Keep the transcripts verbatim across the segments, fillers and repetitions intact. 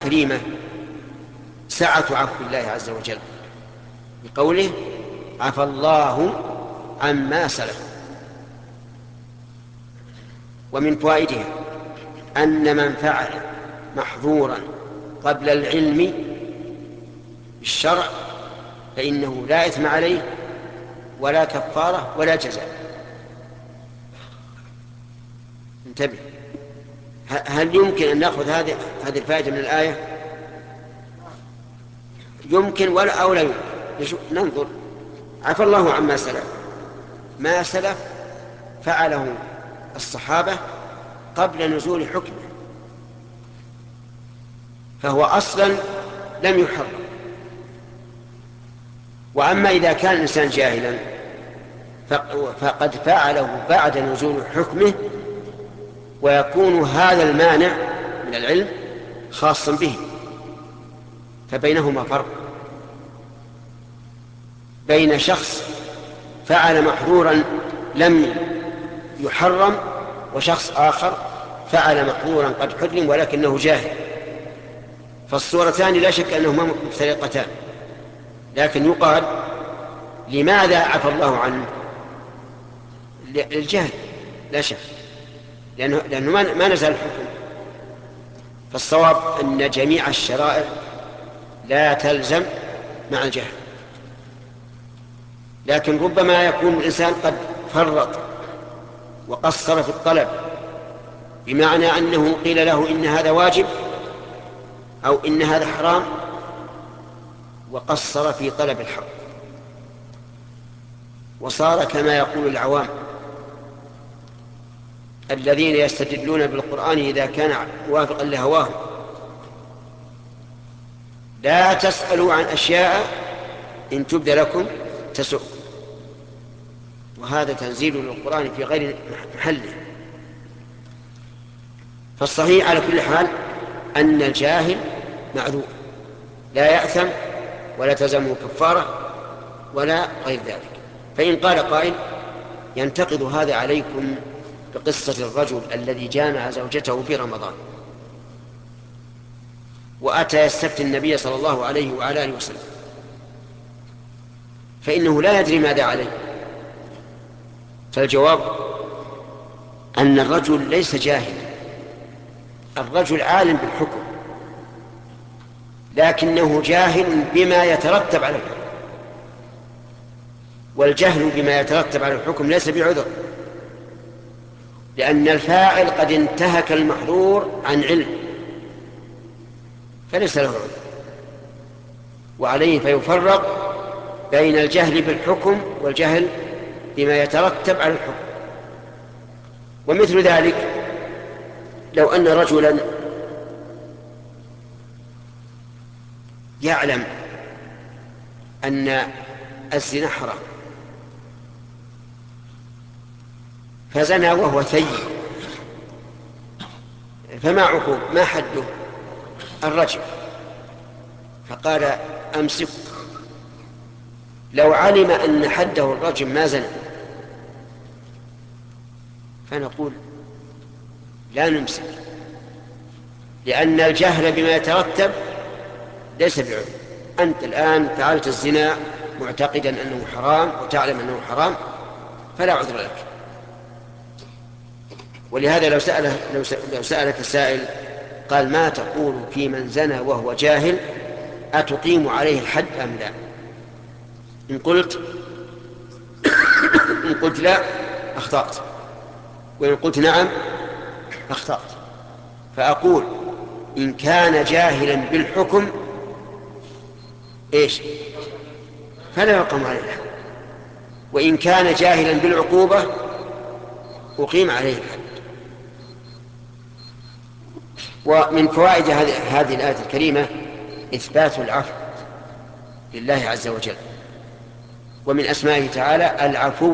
كريمة سعة عفو الله عز وجل بقوله عفى الله عما سلف. ومن فوائدها أن من فعل محظورا قبل العلم بالشرع فإنه لا إثم عليه ولا كفارة ولا جزاء. انتبه، هل يمكن أن نأخذ هذه هذه الفائدة من الآية؟ يمكن ولا أو لا يمكن. ننظر. عفى الله عما سلف، ما سلف فعله الصحابة قبل نزول حكمه، فهو أصلا لم يحرم. وأما إذا كان الإنسان جاهلا فقد فعله بعد نزول حكمه، ويكون هذا المانع من العلم خاصا به، فبينهما فرق بين شخص فعل محظورا لم يحرم وشخص آخر فعل محظورا قد حرم ولكنه جاهل. فالصورتان لا شك أنهما مفترقتان، لكن يقال لماذا عفى الله عنه؟ للجهل لا شك، لأنه, لأنه ما نزل الحكم. فالصواب أن جميع الشرائع لا تلزم مع الجهل، لكن ربما يكون الإنسان قد فرط وقصر في الطلب، بمعنى أنه قيل له إن هذا واجب أو إن هذا حرام وقصر في طلب الحق، وصار كما يقول العوام الذين يستدلون بالقرآن إذا كان موافقا لهواهم: لا تسألوا عن أشياء إن تبد لكم تسؤكم. وهذا تنزيل للقرآن في غير محله. فالصحيح على كل حال أن الجاهل معذور لا يأثم ولا تلزمه كفارة ولا غير ذلك. فإن قال قائل ينتقد هذا عليكم بقصة الرجل الذي جامع زوجته في رمضان وأتى يستفتي النبي صلى الله عليه وعلى آله وسلم، فإنه لا يدري ماذا عليه. فالجواب أن الرجل ليس جاهل، الرجل عالم بالحكم، لكنه جاهل بما يترتب على الحكم، والجهل بما يترتب على الحكم ليس بعذر، لأن الفاعل قد انتهك المحظور عن علم فليس له عذر. وعليه فيفرق بين الجهل بالحكم والجهل بما يترتب على الحكم. ومثل ذلك لو أن رجلا يعلم أن الزنا حرام فزنى وهو ثيب، فما عقوب ما حده؟ الرجم. فقال أمسك. لو علم أن حده الرجم ما زنى فنقول لا نمسك، لأن الجهل بما يترتب ليس بعذر. أنت الآن فعلت الزنا معتقدا أنه حرام وتعلم أنه حرام فلا عذر لك. ولهذا لو سأله لو سألك سائل قال ما تقول في من زنى وهو جاهل أتقيم عليه الحد أم لا؟ إن قلت إن قلت لا أخطأت، وإن قلت نعم أخطأت. فأقول إن كان جاهلا بالحكم إيش فلا يقام عليه الحد، وإن كان جاهلا بالعقوبة أقيم عليه الحد. ومن فوائد هذه الآية الكريمة إثبات العفو لله عز وجل، ومن أسمائه تعالى العفو.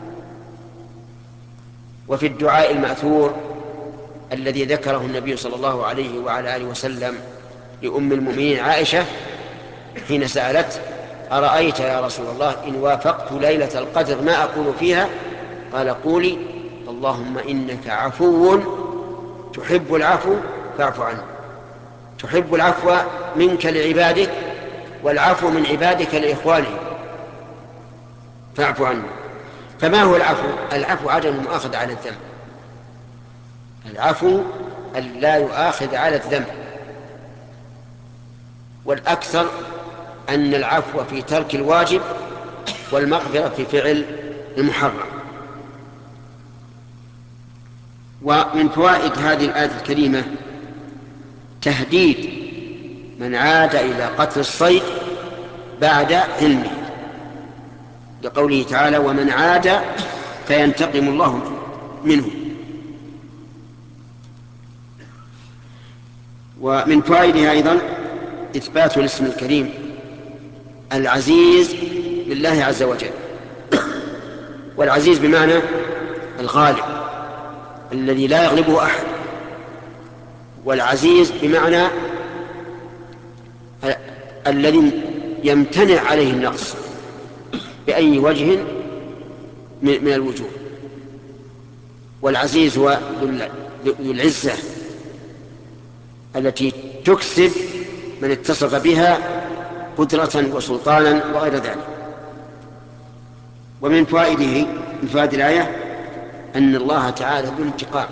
وفي الدعاء المأثور الذي ذكره النبي صلى الله عليه وعلى آله وسلم لأم المؤمنين عائشة حين سألت أرأيت يا رسول الله إن وافقت ليلة القدر ما أقول فيها؟ قال قولي اللهم إنك عفو تحب العفو فاعف عني. تحب العفو منك لعبادك والعفو من عبادك لإخوانهم فاعف عنه. فما هو العفو؟ العفو عدم المؤاخذة على الذنب، العفو أن لا يؤاخذ على الذنب، والأكثر أن العفو في ترك الواجب والمغفرة في فعل المحرم. ومن فوائد هذه الآية الكريمة تهديد من عاد إلى قتل الصيد بعد علمه، لقوله تعالى ومن عاد فينتقم الله منه. ومن فوائدها أيضا إثبات الاسم الكريم العزيز لله عز وجل، والعزيز بمعنى الغالب الذي لا يغلبه أحد، والعزيز بمعنى الذي يمتنع عليه النقص بأي وجه من الوجوه. والعزيز هو ذو العزة التي تكسب من اتصف بها قدرة وسلطانا وغير ذلك. ومن فوائده من فوائد الآية أن الله تعالى ذو انتقام،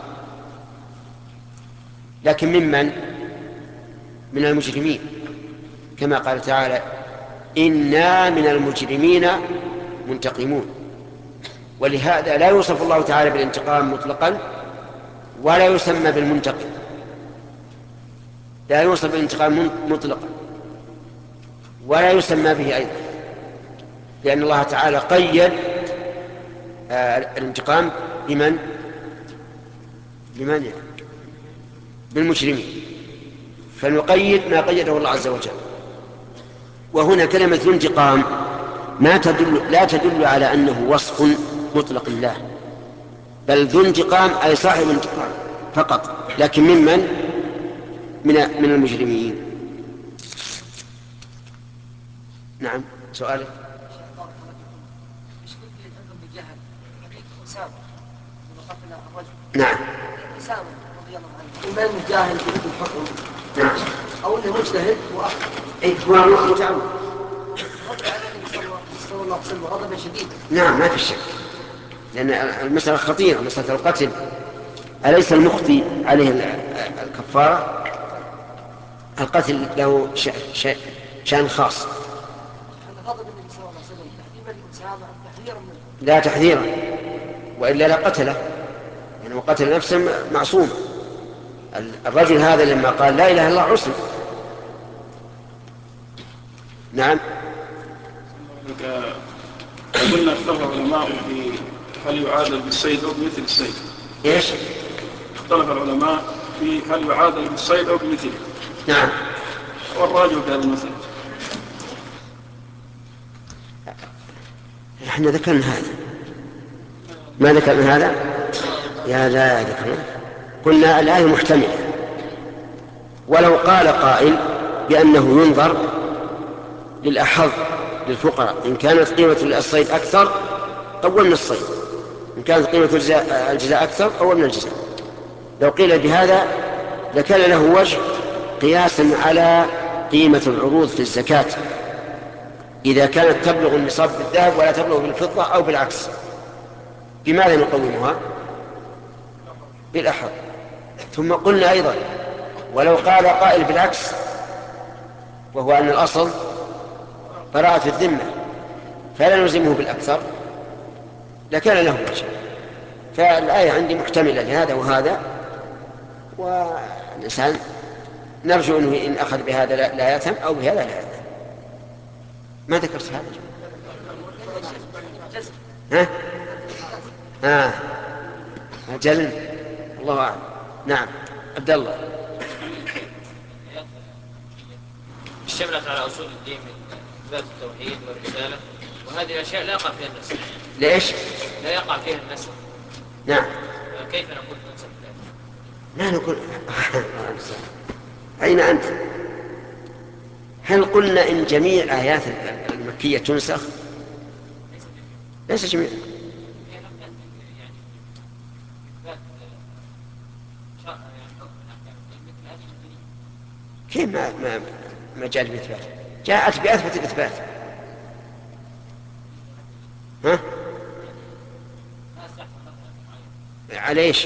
لكن ممن؟ من المجرمين، كما قال تعالى إنا من المجرمين منتقمون. ولهذا لا يوصف الله تعالى بالانتقام مطلقا ولا يسمى بالمنتقم، لا يوصف بالانتقام مطلقا ولا يسمى به أيضا، لأن الله تعالى قيد الانتقام بمن؟ بمن يعني؟ بالمجرمين، فنقيد ما قيده الله عز وجل. وهنا كلمة الانتقام ما تدل لا تدل على أنه وصف مطلق الله، بل ذو انتقام أي صاحب انتقام فقط، لكن ممن؟ من من المجرمين. نعم سؤالك. نعم إما أنه جاهل بالحكم نعم أو أنه مجتهد وأخطأ. إيه هو متعود. صلى الله عليه وسلم غضبا شديدا. نعم ما في شك، لأن المسألة خطيرة، مسألة القتل. أليس المخطي عليه الكفارة؟ القتل له شأن خاص. غضب النبي صلى الله عليه وسلم تحذيرا للإنسان تحذيرا منه. لا تحذيرا، وإلا لا قتله، يعني قتل نفسا معصوم. الرجل هذا لما قال لا إله إلا الله عصم. نعم. قلنا اختلف العلماء في هل يعادل بالصيد أو بمثل الصيد. إيش؟ اختلف العلماء في هل يعادل بالصيد أو بمثله. نعم. والراجع في هذا المثل. احنا ذكرنا هذا، ما ذكرنا هذا؟ يا لا ذكرنا. قلنا الآية محتملة، ولو قال قائل بأنه ينظر للأحظ للفقراء، إن كانت قيمة الصيد أكثر قومنا الصيد، إن كانت قيمة الجزاء أكثر قومنا الجزاء. لو قيل بهذا لكان له وجه قياسا على قيمة العروض في الزكاة إذا كانت تبلغ النصاب بالذهب ولا تبلغ بالفضة أو بالعكس. بماذا نقومها؟ بالأحظ. ثم قلنا أيضا ولو قال قائل بالعكس، وهو أن الأصل براءة الذمة فلا نلزمه بالأكثر، لكان له وجه. فالآية عندي محتملة لهذا وهذا، والإنسان نرجو أنه إن أخذ بهذا لا يأثم أو بهذا لا يأثم. ما ذكرت هذا؟ ها؟ ها أجل الله أعلم. نعم عبد الله. اشتملت على أصول الدين من إثبات التوحيد والرسالة، وهذه الأشياء لا يقع فيها النسخ. ليش؟ لا يقع فيها النسخ. نعم. كيف نقول تنسخ؟ لا نقول. أين أنت؟ هل قلنا إن جميع آيات المكية تنسخ؟ ليس جميع. كيف ما ما ما جاءت بإثبات؟ جاءت بأثبت الإثبات. ها؟ على ايش؟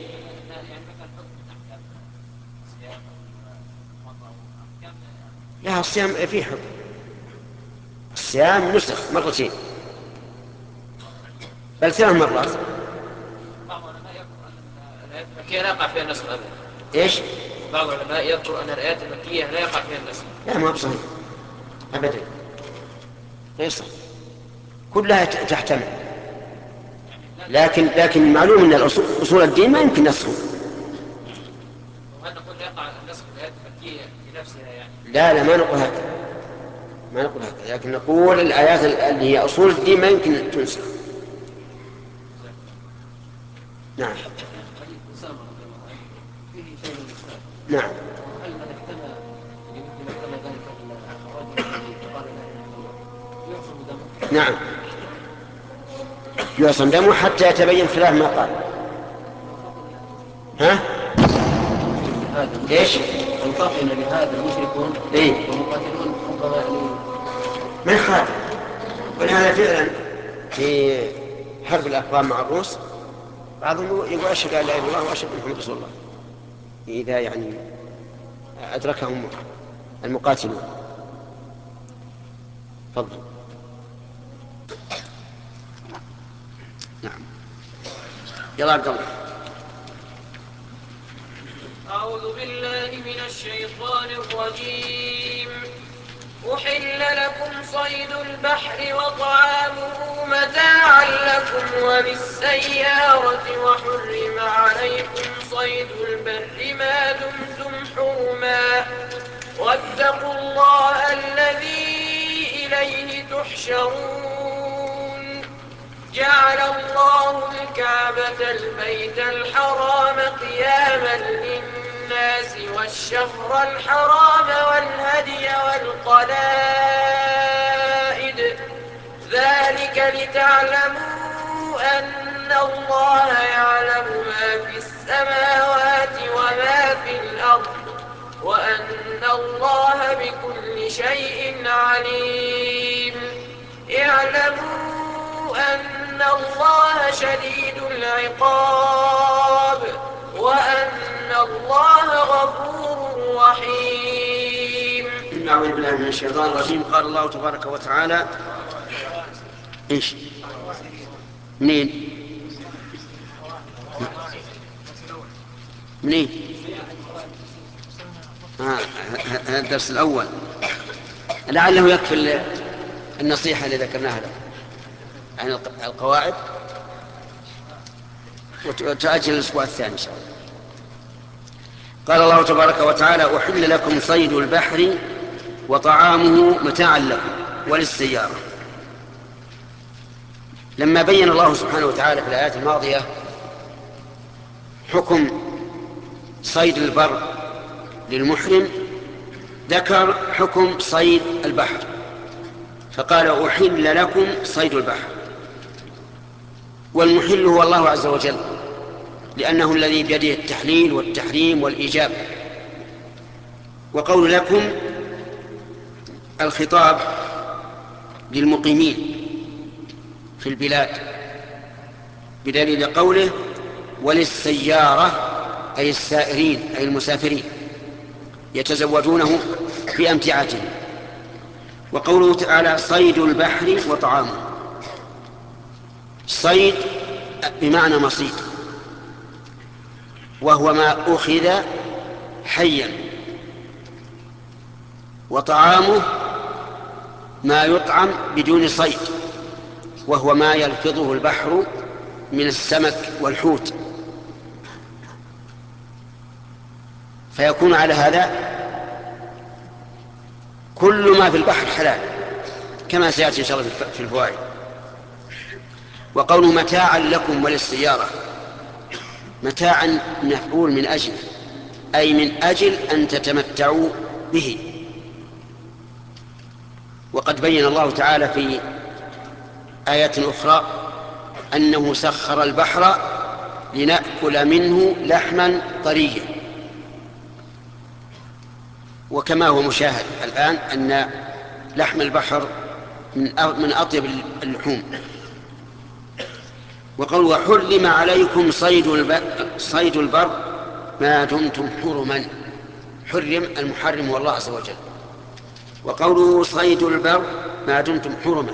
لا، الصيام فيه حكم. الصيام نسخ مرتين بل ثلاث مرات. بعض العلماء يذكر ان الايات المكيه لا يقع فيها النسخ ابدا. ايش؟ بعض العلماء يذكر ان الايات المكيه لا يقع فيها النسخ. لا، ما هو بصحيح ابدا، غير صحيح، كلها تحتمل. لكن لكن معلوم ان اصول الدين ما يمكن نسخه. وهل نقول لا يقع النسخ في الايات المكيه بنفسها يعني؟ لا لا، ما نقول هكذا، ما نقول هكذا، لكن نقول الآيات اللي هي أصول الدين ما يمكن تنسخ. نعم. نعم. نعم، يعصم دمه حتى يتبين خلاف ما قال. ها؟ ايش؟ يقاتل لهذا المشركون ايه ومقاتلون ربما يعني ما يخالف. ولهذا فعلا في حرب الأفغان مع الروس بعضهم يقول أشهد أن لا إله إلا الله وأشهد أن محمد رسول الله، إذا يعني أدركهم المقاتلون. تفضل. نعم، يلا قبل. أعوذ بالله من الشيطان الرجيم. أحل لكم صيد البحر وطعامه متاعا لكم وللسيارة وحرم عليكم صيد البر ما دمتم حرما واتقوا الله الذي إليه تحشرون. جعل الله الكعبة البيت الحرام قياما للناس والشهر الحرام والهدي والقلائد ذلك لتعلموا أن الله يعلم ما في السماوات وما في الأرض وأن الله بكل شيء عليم. اعلموا أن الله شديد العقاب وأن الله غفور رحيم. أعوذ بالله من الشيطان الرجيم. قال الله تبارك وتعالى إيش؟ منين؟ منين؟ هذا الدرس الأول، لعله يكفي النصيحة اللي ذكرناها لكم عن القواعد، وتأجل الأسبوع الثاني إن شاء الله. قال الله تبارك وتعالى: أحل لكم صيد البحر وطعامه متاعا لكم وللسيارة. لما بين الله سبحانه وتعالى في الآيات الماضية حكم صيد البر للمحرم ذكر حكم صيد البحر، فقال: أحل لكم صيد البحر. والمحل هو الله عز وجل، لأنه الذي بيده التحليل والتحريم والإيجاب. وقول لكم الخطاب للمقيمين في البلاد، بدليل قوله: وللسيارة، أي السائرين أي المسافرين يتزوجونه في أمتعتهم. وقوله تعالى: صيد البحر وطعامه. صيد بمعنى مصيد، وهو ما أخذ حيا، وطعامه ما يطعم بدون صيد، وهو ما يلفظه البحر من السمك والحوت. فيكون على هذا كل ما في البحر حلال، كما سيأتي إن شاء الله في الفوائد. وقوله متاعا لكم وللسيارة، متاعا مفعول من أجل، أي من أجل أن تتمتعوا به. وقد بين الله تعالى في آيات أخرى أنه سخر البحر لنأكل منه لحما طريا. وكما هو مشاهد الآن أن لحم البحر من أطيب اللحوم. وقال وحرم عليكم صيد صيد البر ما دمتم حرما. حرم المحرم هو الله عز وجل. وقوله صيد البر ما دمتم حرما،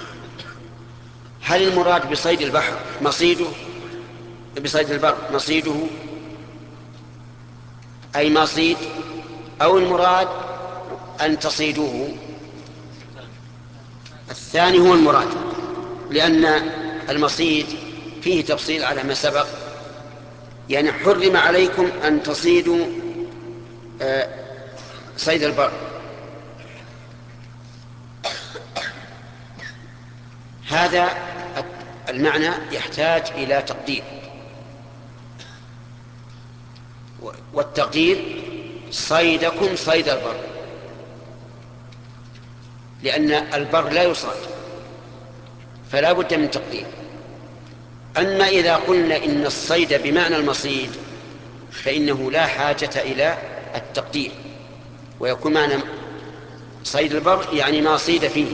هل المراد بصيد البحر مصيده بصيد البر مصيده أي مصيد، أو المراد أن تصيدوه؟ الثاني هو المراد، لأن المصيد فيه تفصيل على ما سبق. يعني حرم عليكم أن تصيدوا صيد البر. هذا المعنى يحتاج إلى تقدير، والتقدير صيدكم صيد البر، لأن البر لا يصاد فلا بد من تقدير. أما إذا قلنا إن الصيد بمعنى المصيد فإنه لا حاجة إلى التقدير، ويكون معنى صيد البر يعني ما صيد فيه.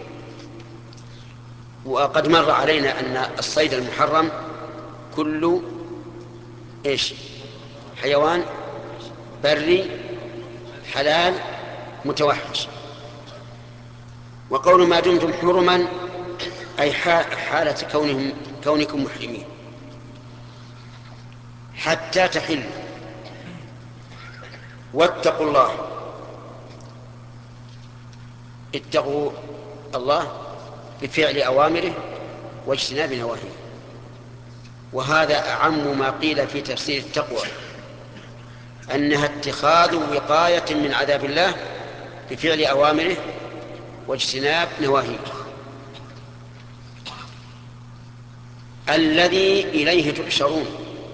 وقد مر علينا أن الصيد المحرم كل إيش حيوان بري حلال متوحش. وقول ما دمتم حرما أي حالة كونهم كونكم محرمين حتى تحلوا. واتقوا الله، اتقوا الله بفعل أوامره واجتناب نواهيه. وهذا أعم ما قيل في تفسير التقوى، أنها اتخاذ وقاية من عذاب الله بفعل أوامره واجتناب نواهيه، الذي إليه تحشرون.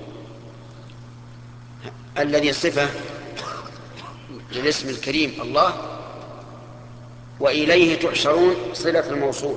الذي صفة للاسم الكريم الله، وإليه تحشرون صلة الموصول.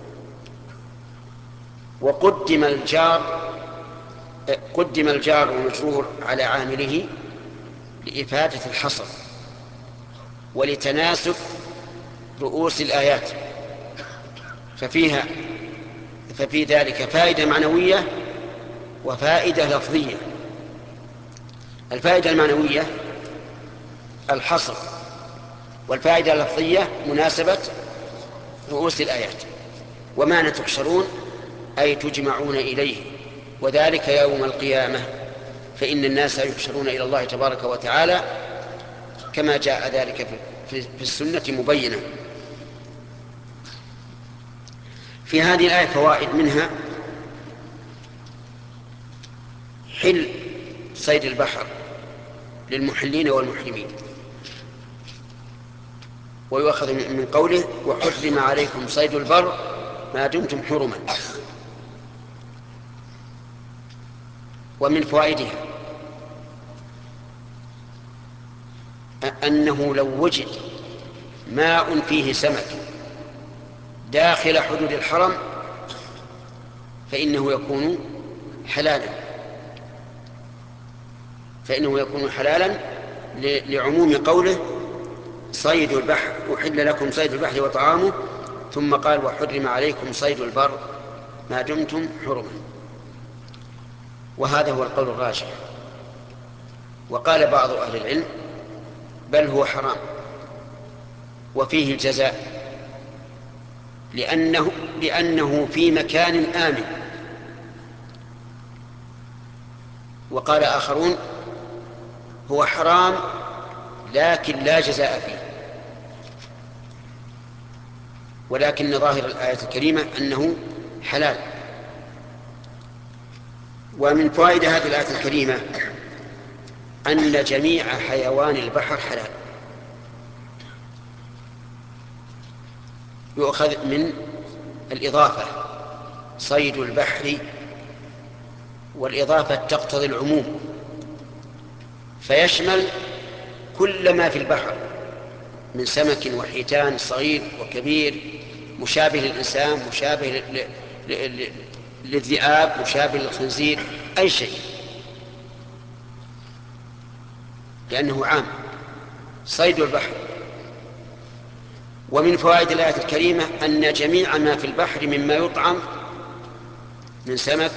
وقدم الجار قدم الجار والمجرور على عامله لإفادة الحصر ولتناسب رؤوس الآيات، ففيها ففي ذلك فائدة معنوية وفائدة لفظية. الفائدة المعنوية الحصر، والفائدة اللفظية مناسبة رؤوس الآيات. ومعنى تحشرون أي تجمعون إليه، وذلك يوم القيامة، فإن الناس يحشرون إلى الله تبارك وتعالى كما جاء ذلك في السنة مبينة. في هذه الآية فوائد، منها حل صيد البحر للمحلين والمحرمين، ويؤخذ من قوله وحرم عليكم صيد البر ما دمتم حرما. ومن فوائدها أنه لو وجد ماء فيه سمك داخل حدود الحرم فإنه يكون حلالا فإنه يكون حلالا لعموم قوله صيد البحر أحل لكم صيد البحر وطعامه، ثم قال وحرم عليكم صيد البر ما دمتم حرما. وهذا هو القول الراجح. وقال بعض أهل العلم بل هو حرام وفيه الجزاء، لأنه, لأنه في مكان آمن. وقال آخرون هو حرام لكن لا جزاء فيه، ولكن ظاهر الآية الكريمة أنه حلال. ومن فوائد هذه الآية الكريمة أن جميع حيوان البحر حلال. يؤخذ من الإضافة صيد البحر، والإضافة تقتضي العموم فيشمل كل ما في البحر من سمك وحيتان صغير وكبير، مشابه للإنسان، مشابه للذئاب، مشابه للخنزير، أي شيء، لأنه عام. صيد البحر. ومن فوائد الآية الكريمة أن جميع ما في البحر مما يطعم من سمك